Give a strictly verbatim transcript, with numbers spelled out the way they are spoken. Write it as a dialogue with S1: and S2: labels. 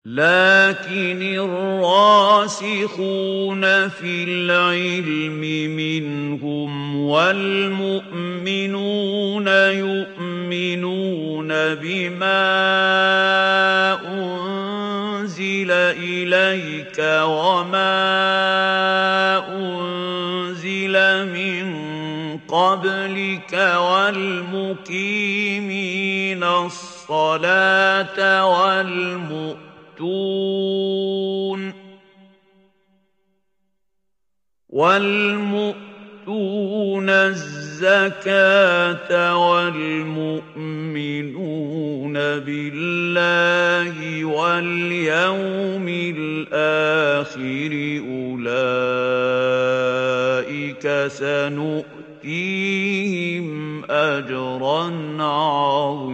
S1: لكن الراسخون في العلم منهم والمؤمنون يؤمنون بما أنزل إليك وما أنزل من قبلك والمقيمين الصلاة والمؤمنين والمؤتون الزكاة والمؤمنون بالله واليوم الآخر أولئك سنؤتيهم أجرا عظيما